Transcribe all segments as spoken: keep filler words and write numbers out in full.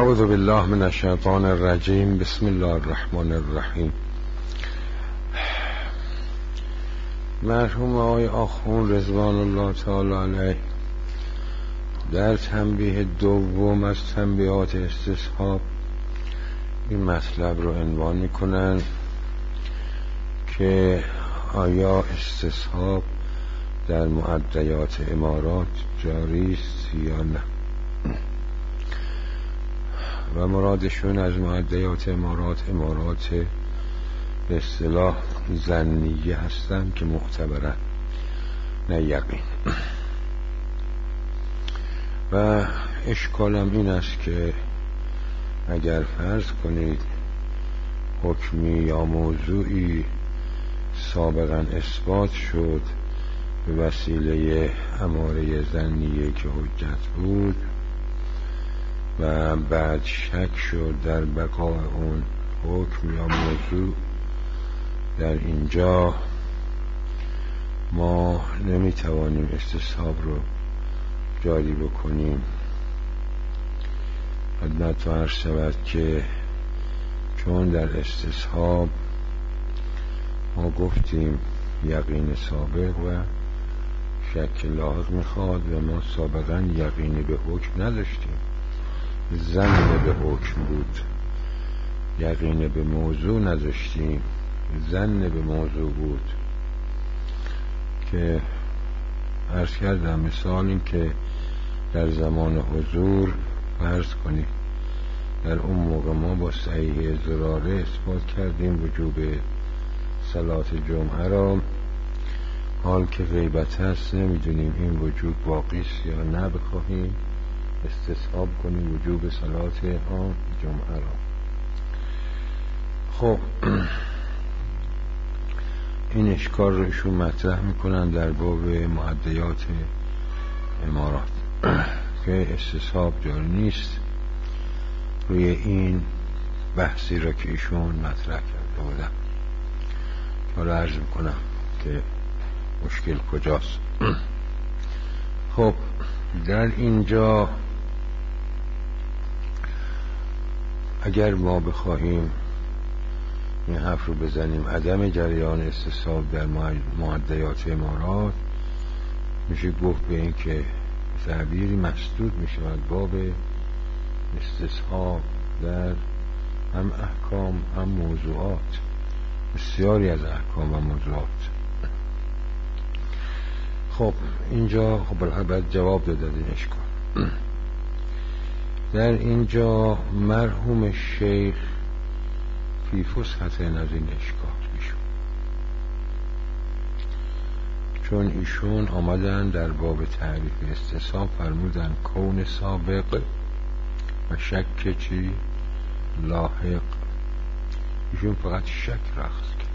اعوذ بالله من الشیطان الرجیم. بسم الله الرحمن الرحیم. مرحوم آقای آخوند رضوان الله تعالی علیه در تنبیه دوم از تنبیهات استصحاب این مطلب رو عنوان می‌کنند که آیا استصحاب در معدیات امارات جاری است یا نه، و مرادشون از معدیات امارات امارات به اصطلاح ظنیه هستند که معتبرن نه یقین. و اشکالم این است که اگر فرض کنید حکمی یا موضوعی سابقا اثبات شد به وسیله اماره ظنیه که حجت بود و بعد شک شد در بقای اون حکم یا موضوع، در اینجا ما نمیتوانیم استصحاب رو جاری بکنیم. خدمت تو عرض شود که چون در استصحاب ما گفتیم یقین سابق و شک لاحق میخواد و ما سابقا یقینی به حکم نداشتیم، ظن به حکم بود. یقین به موضوع نداشتیم، ظن به موضوع بود. که عرض کردم مثال این که در زمان حضور فرض کنیم در اون موقع ما با صحیح زراره اثبات کردیم وجوب صلات جمعه را، حال که غیبت هست نمیدونیم این وجوب باقی است یا نه، بخواهیم استصحاب کنیم وجوب صلات آن جمعه را. خب این اشکال رو ایشون مطرح میکنن در باب معدیات امارات که استصحاب جاری نیست. روی این بحثی را که ایشون مطرح کرده بودن حالا عرض میکنم که مشکل کجاست. خب در اینجا اگر ما بخواهیم این حرف رو بزنیم عدم جریان استصحاب در معدیات امارات، میشه گفت به این که تعبیری مسدود میشود باب استصحاب در هم احکام هم موضوعات، بسیاری از احکام و موضوعات. خب اینجا خب باید جواب داد این اشکال. در اینجا مرحوم شیخ فی فسحت از این اشکال ایشون، چون ایشون آمدن در باب تعریف استصحاب فرمودن کون سابق و شک چی لاحق. ایشون فقط شک رخص کرد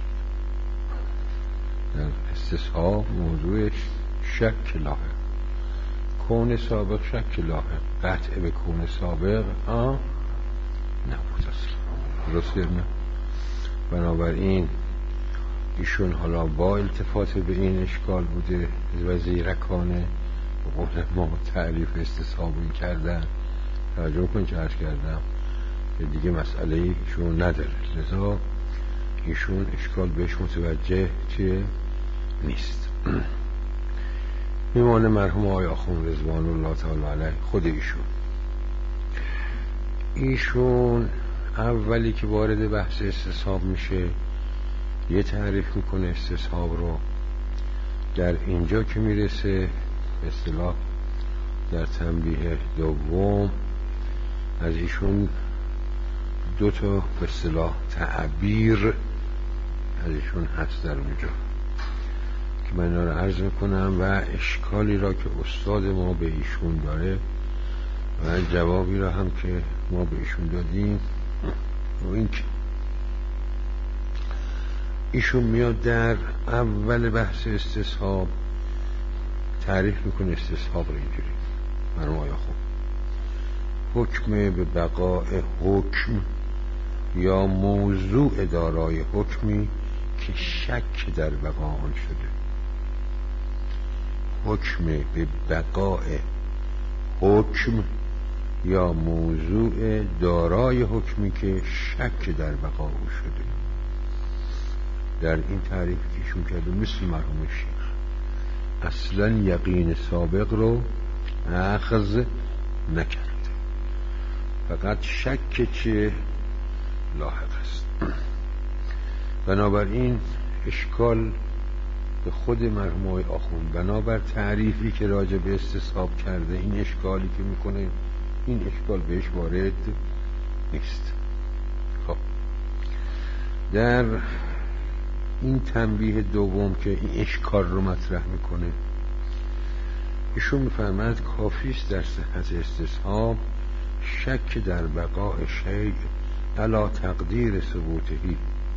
در استصحاب، موضوعش شک لاحق. کون سابق شک لاحق، قطع به کون سابق آه نبود اصلا، درست نه. بنابراین ایشون حالا با التفات به این اشکال بوده و زیرکانه به قول ما تعریف استصحاب این کردن. توجه کن چه عرض کردم که دیگه مسئله ایشون نداره، لذا ایشون اشکال بهش متوجه چیه نیست. میمانه مرحوم آقای آخوند رضوان الله تعالی علیه خود ایشون ایشون اولی که وارد بحث استصحاب میشه یه تعریف میکنه استصحاب رو. در اینجا که میرسه به اصطلاح در تنبیه دوم از ایشون دو تا به اصطلاح تعبیر از ایشون هست در اونجا که من اینا رو عرض میکنم و اشکالی را که استاد ما به ایشون داره و جوابی را هم که ما به ایشون دادیم. و این که ایشون میاد در اول بحث استصحاب تعریف میکنه استصحاب رو اینجوری مرحوم آیا خوب حکم به بقاء حکم یا موضوع دارای حکمی که شک در بقا آن شده. حکم به بقاء حکم یا موضوع دارای حکمی که شک در بقا او شده. در این تعریف که ایشون کرده مثل مرحوم شیخ اصلا یقین سابق رو اخذ نکرده، فقط شک چه لاحق است. بنابراین اشکال به خود مرحوم آقای آخوند بنابر تعریفی که راجع به استصحاب کرده، این اشکالی که میکنه این اشکال بهش وارد نیست. خب در این تنبیه دوم که این اشکال رو مطرح میکنه، ایشون میفرماید کافیست در صحت استصحاب شک در بقاء شیء علی تقدیر ثبوتهی،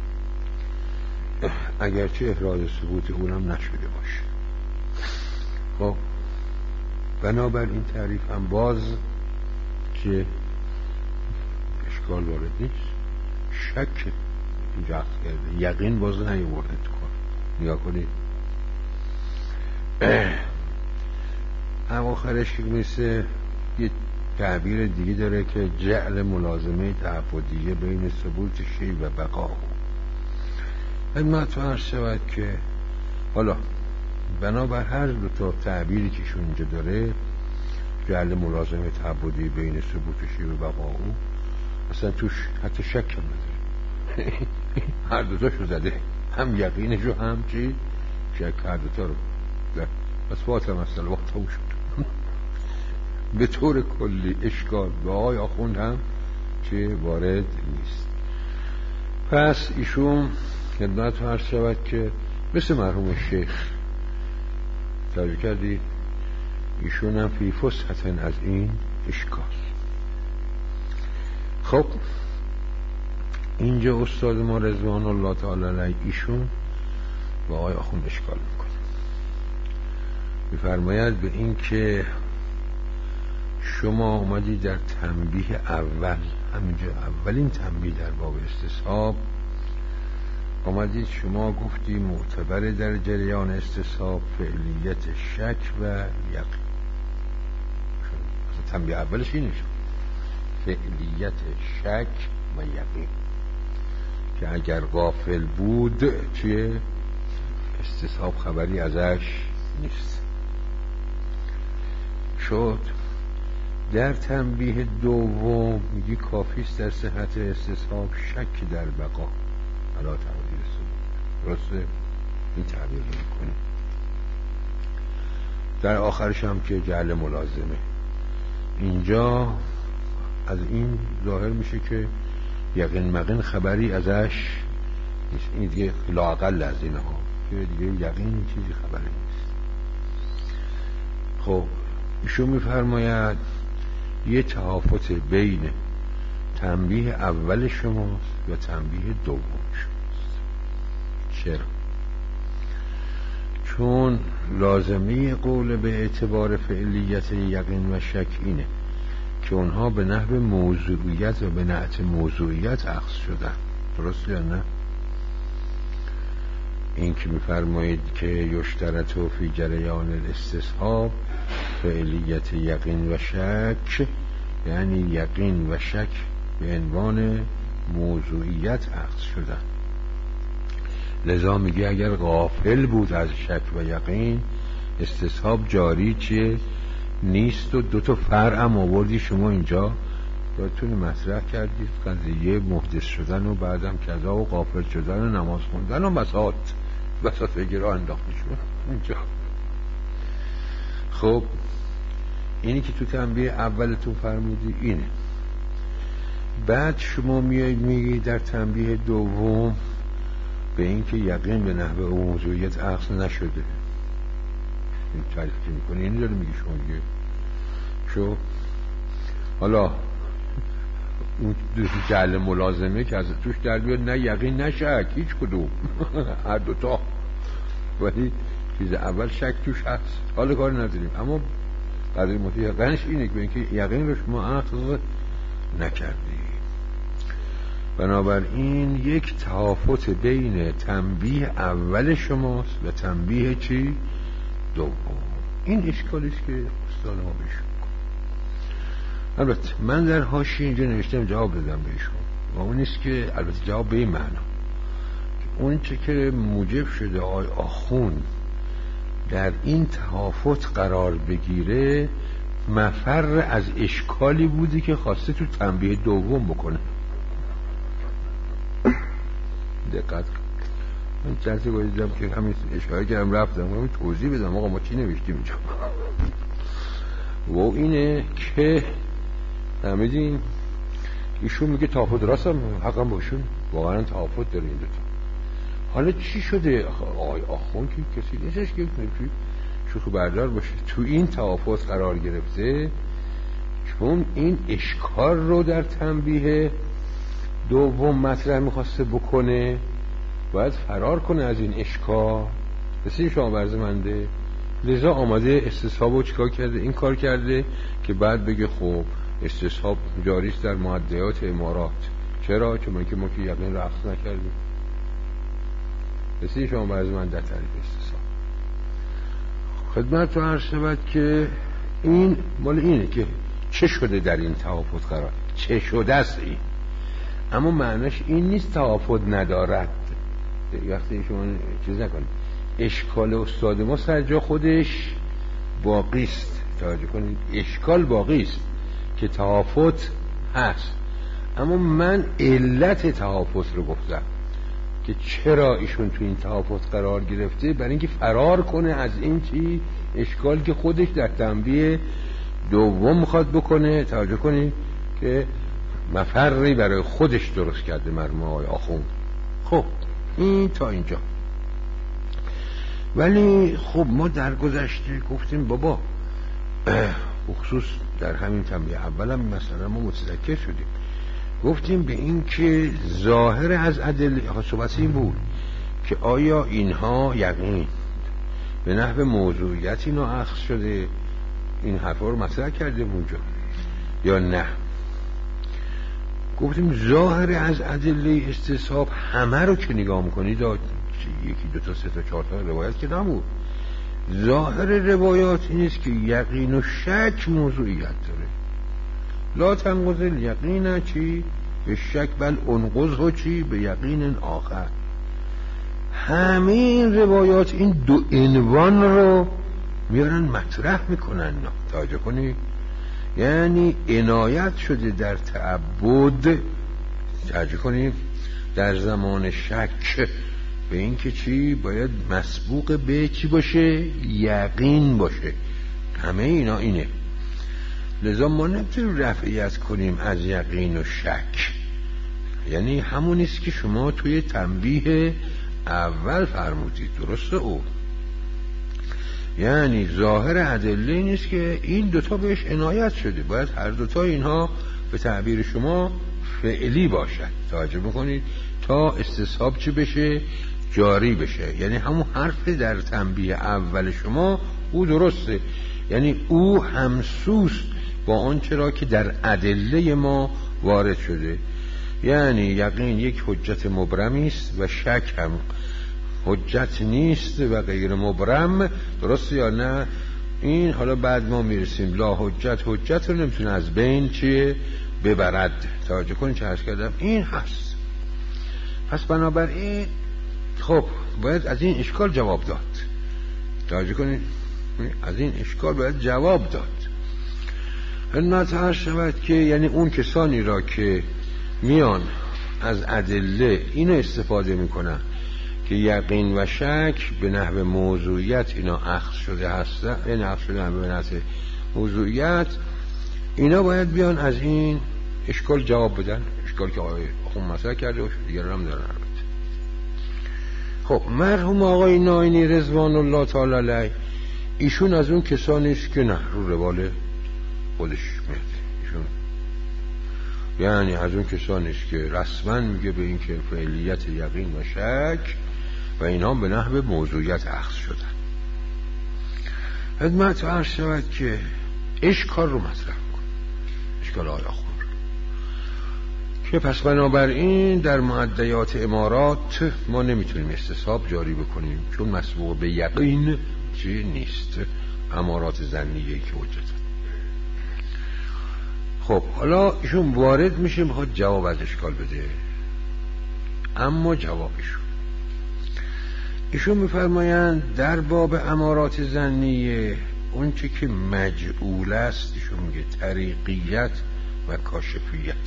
اگرچه احراز ثبوت اونم نشده باشه. خب بنابر این تعریف هم باز که اشکال وارد نیست، شک اینجا کرده، یقین باز نیورد کن. نیا کنید اواخرش که مثل یه تعبیر دیگه داره که جعل ملازمه تعبدیه بین ثبوت شیء و بقا. خدمت عرض شود که حالا بنابر هر دو تا تعبیری که شون اینجا داره، جعل ملازمه تعبدی بین ثبوت شیء و بقا او، اصلا توش حتی شک هم نداره. هر دو تاشو زده، هم یقینشو هم چی شک، هر دو تا رو ده. پس فاطمه مثلا وقت هم شد. به طور کلی اشکال به آقای آخوند هم چه وارد نیست. پس ایشون خدمت عرض شود که مثل مرحوم شیخ توجه کردید، ایشون هم فی فسحت از این اشکال. خب اینجا استاد ما رضوان الله تعالی علیه ایشون با آقای آخوند اشکال میکنه، میفرماید به این که شما اومدی در تنبیه اول، همینجا اولین تنبیه در باب استصحاب آمدید شما گفتی معتبر در جریان استصحاب فعلیت شک و یقین. تنبیه اولش اینه، فعلیت شک و یقین، که اگر غافل بود چیه استصحاب خبری ازش نیست. شد در تنبیه دوم میگی کافیست در صحت استصحاب شک در بقا علی تقدیر ثبوت. درسته؟ این تعبیر رو میکنه. در آخرش هم که جعل ملازمه، اینجا از این ظاهر میشه که یقین مقین خبری ازش نیست. این دیگه لااقل از اینها که دیگه یقین چیزی خبری نیست. خب ایشون میفرماید یه تهافت بین تنبیه اول شماست و تنبیه دوم شماست. چرا؟ چون لازمی قول به اعتبار فعلیت یقین و شک اینه که اونها به نحو موضوعیت و به نعت موضوعیت اخذ شدن. درست یا نه؟ این که میفرمایید که یشترط و فی جریان الاستصحاب فعلیت یقین و شک، یعنی یقین و شک به عنوان موضوعیت اخذ شدن. لذا میگه اگر غافل بود از شک و یقین استصحاب جاری چیه نیست. و دو تا فرع هم آوردی شما اینجا باتون مطرح کردید، قضیه محدث شدن و بعدم کذا و غافل شدن و نماز خوندن و مساعد بساط گرا انداخته شد اینجا. خب اینی که تو تنبیه اولتون فرمودی اینه. بعد شما میایید میگی در تنبیه دوم به این که یقین به نحوه او موضوعیت اخذ نشده. این تعریف که میکنی اینی داره میگی شما دیگه. شو حالا اون جعل ملازمه که از توش در بیاد نه یقین نه شک، هیچ کدوم هر دوتا، ولی چیز اول شک توش هست. حالا کار نداریم، اما قدر متیقنش اینه که به اینکه یقین رو شما اخذ نکردی. بنابراین یک تهافت بین تنبیه اول شماست و تنبیه چی؟ دوم. این اشکالیست که استاد ما بهش البته من در حاشیه اینجا نوشتم جواب دادم بهشون و اون نیست که البته جواب به این معنا اون چه که موجب شده آی آخون در این تهافت قرار بگیره مفر از اشکالی بودی که خواسته تو تنبیه دوم بکنه. دقت من جلسه گاهی دیدم که همین اشاره کردم رفتم همین توضیح بدم آقا ما چی نوشتیم اینجا و اینه که نمیدین ایشون میگه تهافت راست هم حقا باشون واقعا تهافت داره این دوتا. حالا چی شده آقای آخون که کسی نیستش که شوخ بردار باشه تو این تهافت قرار گرفته چون این اشکال رو در تنبیه دوم مطرح میخواسته بکنه باید فرار کنه از این اشکال. رسید شما برزمنده لذا آمده استصحاب رو چیکار کرده این کار کرده که بعد بگه خب استصحاب جاریست در معدیات امارات. چرا؟ چون که ما که یقین رفض نکردیم. رسید شما برزمنده در تعریف استصحاب خدمت رو عرض شود که این مال اینه که چه شده در این تهافت قرار چه شده است این اما معنیش این نیست تهافت ندارد. وقتی شما چیز نکنید اشکال استاد ما سر جا خودش باقیست. توجه کنید اشکال باقیست که تهافت هست اما من علت تهافت رو گفتم که چرا ایشون تو این تهافت قرار گرفته برای اینکه فرار کنه از این چی اشکال که خودش در تنبیه دوم میخواد بکنه. توجه کنید که مفری برای خودش درست کرده مرحوم آقای آخوند. خب این تا اینجا. ولی خب ما در گذشته گفتیم بابا بخصوص در همین تنبیه اولم مثلا ما متذکر شدیم گفتیم به این که ظاهر از ادله صحبت این بود که آیا اینها یقین به نحو موضوعیت اینا اخذ شده این حرفا رو مطرح کردیم اونجا یا نه. گفتیم ظاهر از ادله استصحاب همه رو که نگاه میکنید یکی دو تا سه تا چهار تا روایت که نبود. ظاهر روایات این است که یقین و شک موضوعیت داره. لا تنقض الیقین چی به شک بل انقضه چی به یقین آخر. همین روایات این دو عنوان رو میارن مطرح میکنن. توجه کنید یعنی عنایت شده در تعبد. توجه کنید در زمان شک به این که چی باید مسبوق به چی باشه یقین باشه. همه اینا اینه. لذا ما نمیتونیم رفعیت کنیم از یقین و شک. یعنی همون است که شما توی تنبیه اول فرمودید. درسته او یعنی ظاهر ادله نیست که این دوتا بهش عنایت شده باید هر دوتا اینها به تعبیر شما فعلی باشد. توجه بکنید تا استصحاب چی بشه جاری بشه. یعنی همون حرف در تنبیه اول شما او درسته یعنی او همسوست با آنچه را که در ادله ما وارد شده. یعنی یقین یک حجت مبرمی است و شک هم حجت نیست و غیر مبرم. درسته یا نه؟ این حالا بعد ما میرسیم لا حجت حجت رو نمیتونه از بین چیه ببرد. توجه کنید چه عرض کردم این هست. پس بنابراین خب باید از این اشکال جواب داد. توجه کنید از این اشکال باید جواب داد. خدمت شود که یعنی اون کسانی را که میان از ادله اینو استفاده میکنن که یقین و شک به نحو موضوعیت اینا اخذ شده هستن این اخذ شده هم به نحو موضوعیت اینا باید بیان از این اشکال جواب بدن. اشکال که آقای خون مطرح کرده و دیگر هم دارن. خب مرحوم آقای ناینی رضوان الله تعالی علیه ایشون از اون کسانی است که نه رو روال خودش میاد. ایشون یعنی از اون کسانی است که رسما میگه به این که فعلیت یقین و شک و اینها به نحو موضوعیت اخذ شدن. خدمت عرض شود که اشکال رو مطرح کن. اشکال آیا خون که پس بنابراین در معدیات امارات ما نمیتونیم استصحاب جاری بکنیم چون مسبوق به یقین چی نیست. امارات ظنیه که حجت. خب حالا ایشون وارد میشه، میخواد جواب از اشکال بده. اما جوابشون ایشون میفرمایند در باب امارات ظنیه اون چه که مجعول است، ایشون میگه طریقیت و کاشفیت.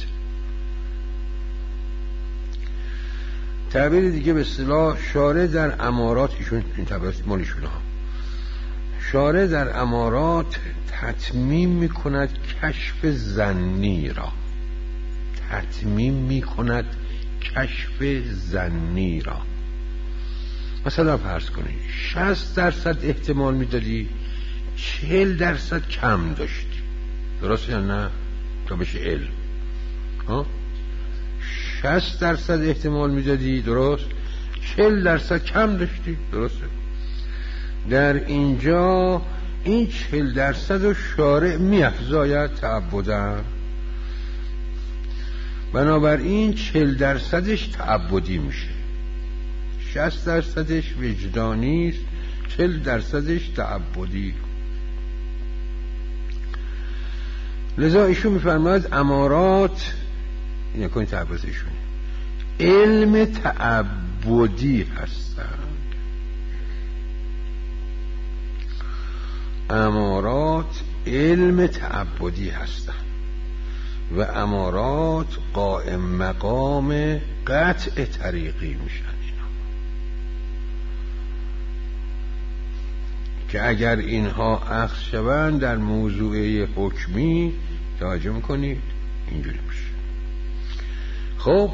تعبیر دیگه به اصطلاح شارع در امارات، ایشون این تعبیر مالیشون ها، شارع در امارات تتمیم میکند کشف ظنی را، تتمیم میکند کشف ظنی را. مثلا فرض کنید شصت درصد احتمال میدادی، چهل درصد کم داشتی، درست یا نه؟ تا بشه علم. ها شصت درصد احتمال میدادی، درست، چهل درصد کم داشتی، درسته. در اینجا این چهل درصد رو شارع میافزاید تعبداً، بنابراین چهل درصدش تعبدی میشه، شصت درصدش وجدانی است، چهل درصدش تعبدی. لذا ایشون میفرماید امارات، این یکونی تعبیرشونه، علم تعبدی هستند. امارات علم تعبدی هستند و امارات قائم مقام قطع طریقی میشن. اینا که اگر اینها اخذ شوند در موضوع حکمی، توجه میکنید اینجوری میشه. خب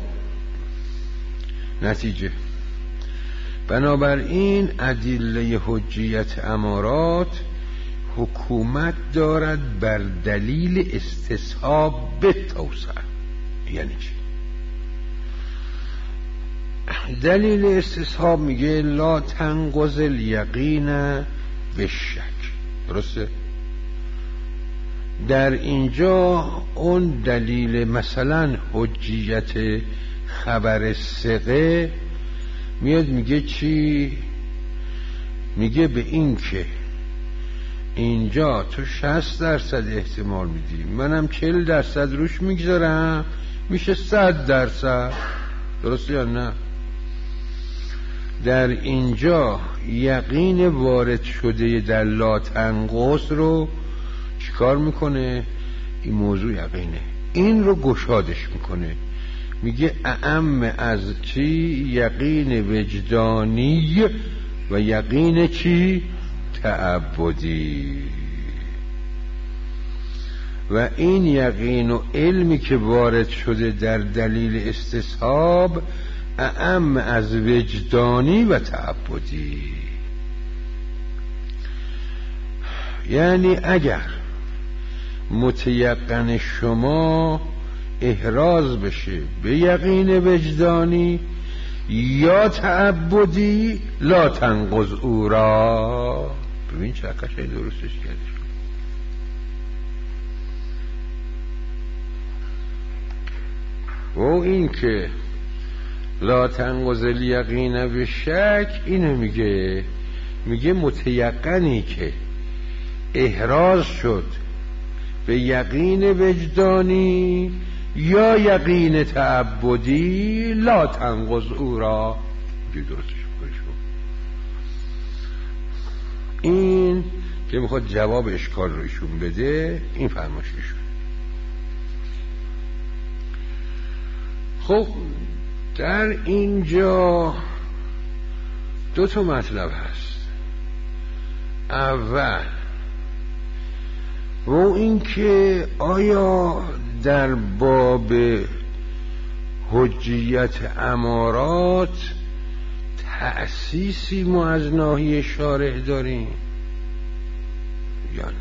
نتیجه، بنابراین ادله حجیت امارات حکومت دارد بر دلیل استصحاب به توسعه. یعنی چی؟ دلیل استصحاب میگه لا تنقض الیقین به شک، درسته؟ در اینجا اون دلیل مثلا حجیت خبر ثقه میاد میگه چی؟ میگه به این که اینجا تو شصت درصد احتمال میدی، منم چهل درصد روش میگذارم، میشه صد درصد، درسته یا نه؟ در اینجا یقین وارد شده در لا تنقص رو چیکار میکنه؟ این موضوع یقینه، این رو گشادش میکنه، میگه اعم از چی؟ یقین وجدانی و یقین چی؟ تعبدی. و این یقین و علمی که وارد شده در دلیل استصحاب اعم از وجدانی و تعبدی. یعنی اگر متیقن شما احراز بشه به یقین وجدانی یا تعبدی، لا تنقض او را. ببین چه قشنگ درستش کرده. و این که لا تنقض الیقین به شک، اینو میگه، میگه متیقنی که احراز شد به یقین وجدانی یا یقین تعبدی، لا تنقض او را. این که میخواد جواب اشکال رو ایشون بده، این فرمایششون. خب در اینجا دو تا مطلب هست. اول و این که آیا در باب حجیت امارات تأسیسی ما از ناحیه شارع داریم یا نه؟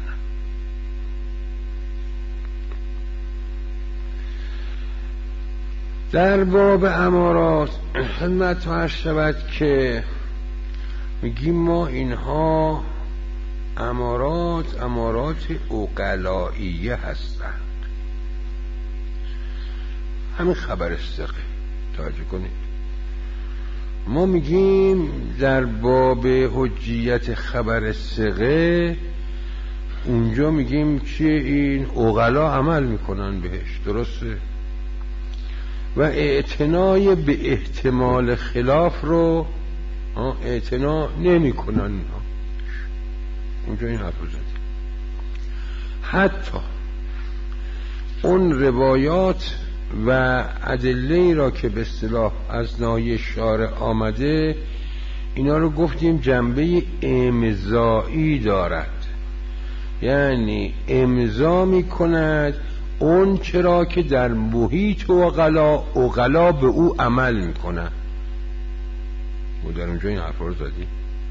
در باب امارات خدمت عرض شود که میگیم ما اینها امارات امارات عقلائیه هستند. همین خبر ثقه، توجه کنید. ما میگیم در باب حجیت خبر ثقه اونجا میگیم چیه این عقلا عمل میکنن بهش، درسته؟ و اعتنای به احتمال خلاف رو اعتنا نمی کنن. اونجا این حرف رو زدیم. حتی اون روایات و ادله را که به اصطلاح از ناحیه شارع آمده، اینا رو گفتیم جنبه امضایی دارد، یعنی امضا می کند اون چرا که در محیط عقلا عقلا به او عمل می کنند. و در اونجا این حرف رو زدیم.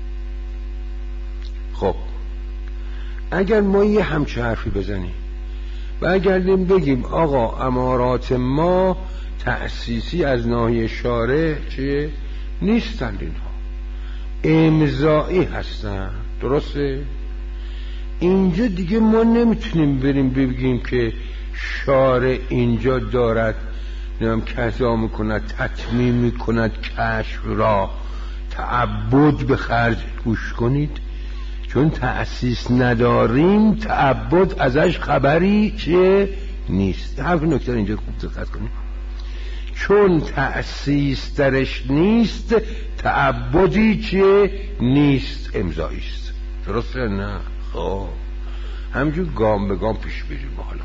خب اگر ما یه همچه حرفی بزنیم و اگر بگیم آقا امارات ما تأسیسی از ناحیه شارع چه نیستند، اینها امضایی هستن، درسته؟ اینجا دیگه ما نمیتونیم بریم بگیم که شارع اینجا دارد نمیم کذا میکند، تتمیم میکند کشف را، تعبد به خرج. گوش کنید، چون تأسیس نداریم تعبد ازش خبری چه نیست. حرف نکته اینجا خوب دقت کنید. چون تأسیس درش نیست تعبدی چه نیست، امضایی است، درسته؟ نه خب همجور گام به گام پیش بریم. حالا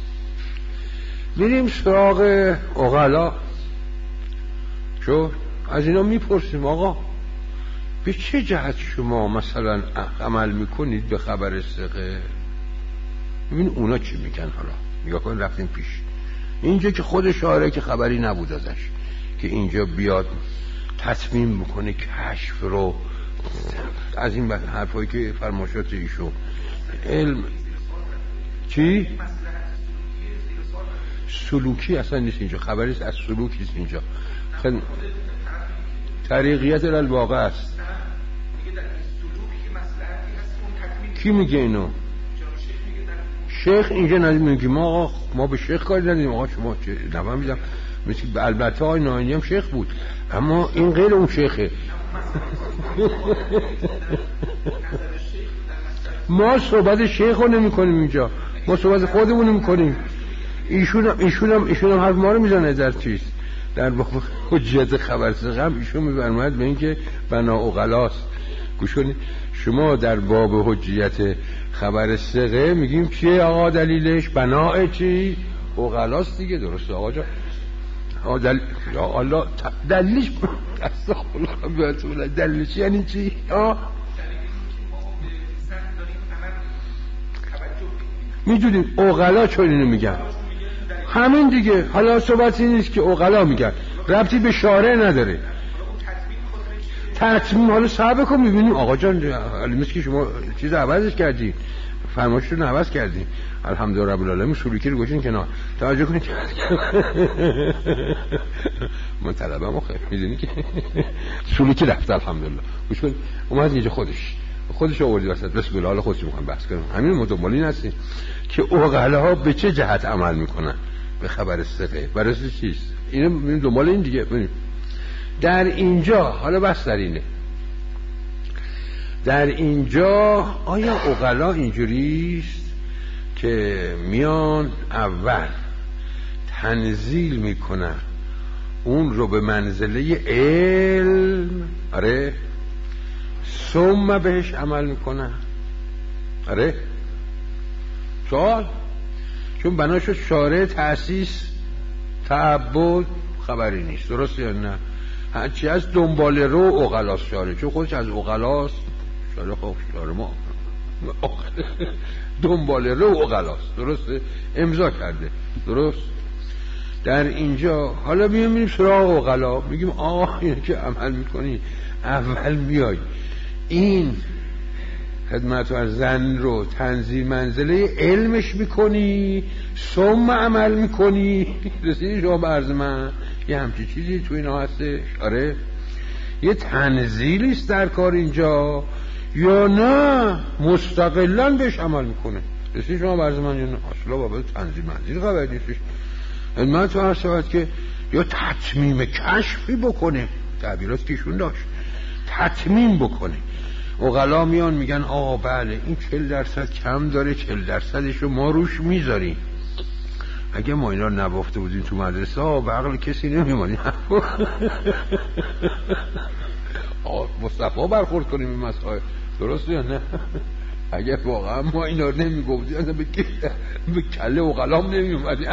بریم سراغ عقلا. چون از اینا میپرسیم آقا به چه جهت شما مثلا عمل میکنید به خبر ثقه؟ ببین اونا چی میگن. حالا نگاه کن، رفتیم پیش اینجا که خود شارع که خبری نبود ازش که اینجا بیاد تصمیم بکنه کشف رو، از این حرفایی که فرمایشات ایشون علم چی؟ سلوکی اصلا نیست اینجا، خبری است از سلوک نیست اینجا، خن... طریقیت الواقع است. کی میگه اینو؟ شیخ اینجا نمیگه. ما ما به شیخ کاری نداریم. آقا شما چه نوام میدم مثل البته آقای ناینی هم شیخ بود، اما این غیر اون شیخه. ما صحبت شیخ رو نمی کنیم اینجا، ما صحبت خودمون نمی کنیم. ایشون هم ایشون هم ایشون هم حرف ما رو میزنه در چیز، در واقع حجیت خبر ثقه هم ایشون میفرماید به این که بنا عقلاست. گوش کنید، شما در باب حجیت خبر ثقه میگیم چیه آقا دلیلش؟ بناء چی؟ عقلاست دیگه، درسته آقا جان؟ آقا دل... یا الله دلیلش استغفرالله دلیلش یعنی چی؟ آه میدونیم عقلا چون اینو میگن، همین دیگه. حالا صحبت این نیست که عقلا میگن، ربطی به شارع نداره. تطمیم حالا صحبه کن میبینیم آقا جان، حالا مثل که شما چیز عوضش کردی، فرمایشتون عوض کردی، الحمدلله رب العالمین سلوکی رو گوشین کنار. توجه کنید من طلبم آخه میدونی که سلوکی رفت الحمدلله. گوش کن اومد اینجا خودش خودش آوردی وسط، بسم الله، حالا خودش میخوام بحث کنم. همین متمالی هستیم که عقلاها به چه جهت عمل میکنن به خبر ثقه، برای چیست؟ اینو ببینیم دنبال این دیگه. ببینیم در اینجا، حالا بس در اینه، در اینجا آیا عقلا اینجوریست که میان اول تنزیل میکنن اون رو به منزله علم، آره، ثم بهش عمل میکنن؟ آره سوال، چون بناشو شارع تأسیس تعبد خبری نیست، درست یا نه؟ هرچی از دنبال رو عقلاست شارع، چون خودش از عقلاست شارع. خب شارع ما دنبال رو عقلاست، درسته؟ امضا کرده، درست؟ در اینجا حالا میبینیم سراغ عقلا، میگیم آقا اینه که عمل میکنی اول میای این خدمت و زن رو تنزیل منزله علمش میکنی، ثم عمل میکنی. رسیدی شما به عرض من؟ یه همچی چیزی تو اینا هستش. آره یه تنزیلیست در کار اینجا، یا نه مستقلن بهش عمل میکنه؟ رسیدی شما به عرض من یا نه؟ اصلا بابا تنزیل منزیل خبر نیستش. من تو هر شود که یا تتمیم کشفی بکنه، تعبیرات که ایشون داشت، تتمیم بکنه. عقلا میان میگن آقا بله این چهل درصد کم داره، چهل درصدش رو ما روش میذاریم. اگه ما اینا نبافته بودیم تو مدرسه ها به عقل کسی نمیمانیم. مصطفی برخورد کنیم این مسائل، درست یا نه؟ اگر واقعا ما اینا رو نمیگفتیم اصلا به, به کله عقلام نمیومدیم.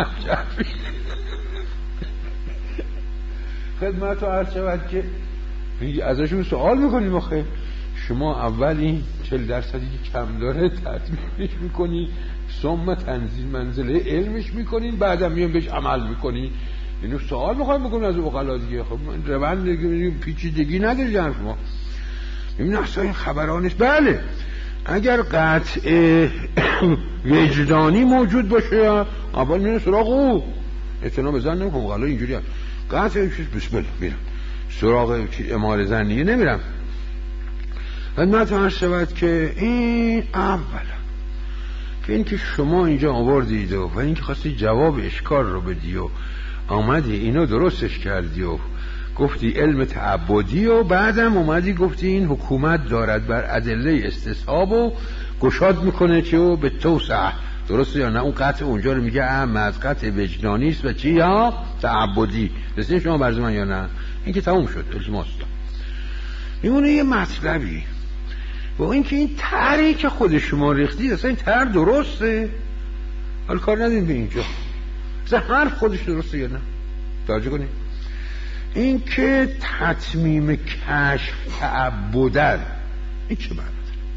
خدمت رو عرض شود که ازشون سوال میکنیم آخه شما اول این چهل درصدی که کم داره تطمیمش میکنی، ثم تنزیل منزله علمش میکنین، بعدم میان بهش عمل میکنین. اینو سوال میخوایم بکنیم از عقلا دیگه. خب روند دیگه پیچیدگی نداره جنب ما. این اصلا این خبران نیست. بله اگر قطع وجدانی موجود باشه اول میره سراغ او، اعتنا به زن نمیکنم. عقلا اینجوری هست قطع چیز بسم الله میرم سراغ امار زنیه نمیرم. خدمت عرض شود که این اولا که این که شما اینجا آوردید و این که خواستی جواب اشکال رو بدی و آمدی اینو درستش کردی و گفتی علم تعبدی و بعدم اومدی گفتی این حکومت دارد بر ادله استصحاب و گشاد میکنه که و به توسعه. درسته یا نه؟ اون قطع اونجا رو میگه اهم از قطع وجدانی است و چی ها تعبدی. رسید شما برز من یا نه؟ این که تموم شد التماس. میمونه یه مطلبی با این که این طرحی که خود شما ریختید اصلا این طرح درسته؟ حال کار ندین به اینجا اصلا حرف خودش درسته یا نه؟ توجه کنید این که تتمیم کشف تعبدن این چه معنی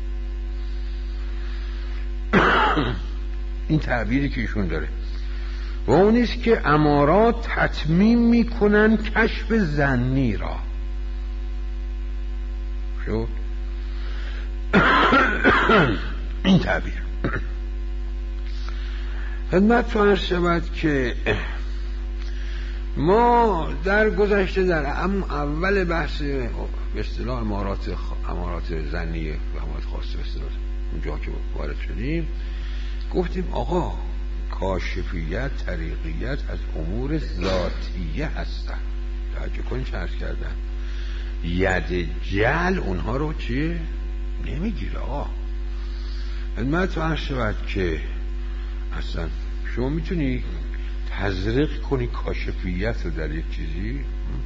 داره؟ این تعبیری که ایشون داره و اون است که امارات تتمیم میکنن کشف ظنی را. شو این تعبیر خدمت تو عرض شود که ما در گذشته در اول بحث به اصطلاح امارات امارات ظنی و امارات خاصه به اصطلاح اونجا که وارد شدیم گفتیم آقا کاشفیت طریقیت از امور ذاتیه هستن. توجه کنید چه عرض کردن ید جل اونها رو چیه نمیگیره. آقا خدمت عرض شود که اصلا شما میتونی تزریق کنی کاشفیت رو در یک چیزی؟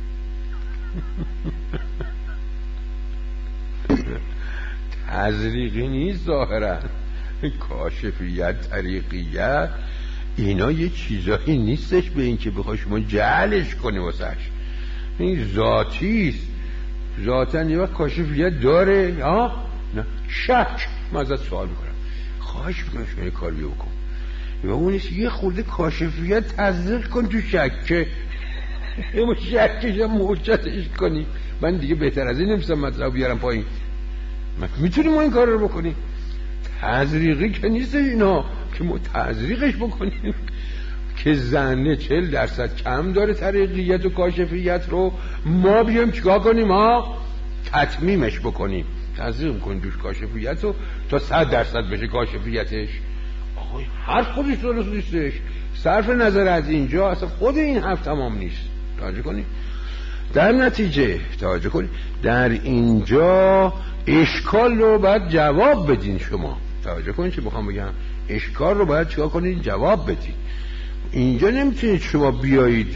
تزریقی نیست ظاهرا. کاشفیت طریقیت اینا یه چیزایی نیستش به این که بخوای شما جعلش کنی واسش. این ذاتیست ذاتاً یه وقت کاشفیت داره. آه نه شک. من ازت سوال میکنم خواهش میکنم شما یه کار بیو کن و اونیست یه خورده کاشفیت تزریق کن تو شکه اما شکش هم محجتش کنی. من دیگه بهتر از این نمیستم مطلب بیارم پایین. میتونیم ما این کار رو بکنیم. تزریقی که نیست اینا که ما تزریقش بکنیم که زنه چهل درصد کم داره طریقیت و کاشفیت رو ما بیایم چیکار کنیم؟ ها تتمیمش بکنیم. تزریق کنیم دوش کاشفیت رو تا صد درصد بشه کاشفیتش. آقای حرف خودش درست نیستش. صرف نظر از اینجا اصلا خود این حرف تمام نیست. توجه کنید در نتیجه توجه کنید در اینجا اشکال رو باید جواب بدین. شما توجه کنید چه بخوام بگم اشکال رو باید چیکار کنید؟ جواب بدین. اینجا نمیتونید شما بیایید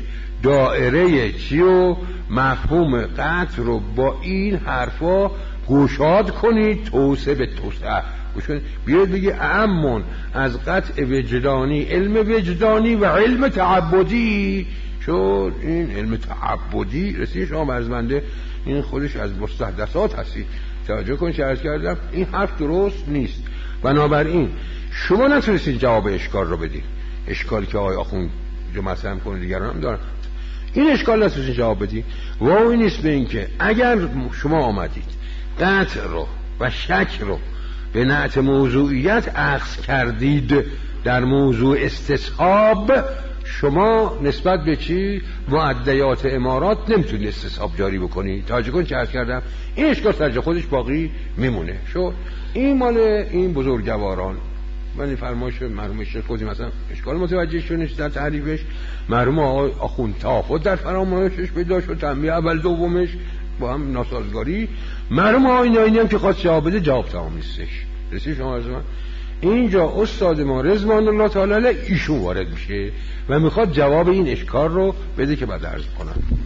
دائره چی و مفهوم قطع رو با این حرفا گشاد کنید توسعه به توسعه. بیاید بگی امون از قطع وجدانی علم وجدانی و علم تعبدی شد. این علم تعبدی رسید شما برزمنده این خودش از مستحدثات هستی. توجه کن چه عرض کردم این حرف درست نیست. بنابراین شما نتونستید جواب اشکال رو بدید. اشکالی که آقای آخوند جو مثلا کنه دیگران هم دارن این اشکال نتونستید جواب بدید. و این نیست به این که اگر شما آمدید قطع رو و شک رو به نعت موضوعیت اخذ کردید در موضوع استصحاب شما نسبت به چی؟ معدیات امارات نمیتونید استصحاب جاری بکنید. توجه کن چه عرض کردم این اشکال سرج خودش باقی میمونه. شو این مال این بزرگواران. ولی فرمایش مرحوم شیخ خودی مثلا اشکال متوجه شونش در تعریفش مرحوم آقای آخوند تافت در فرمایشش پیدا شد. تنبیه اول دومش با هم ناسازگاری، مرحوم آیین آیینی هم که خواست جواب بده جواب تمام نیستش. رسید شما از من اینجا استاد ما رضوان الله تعالی ایشون وارد میشه و میخواد جواب این اشکال رو بده که بعد عرض کنم.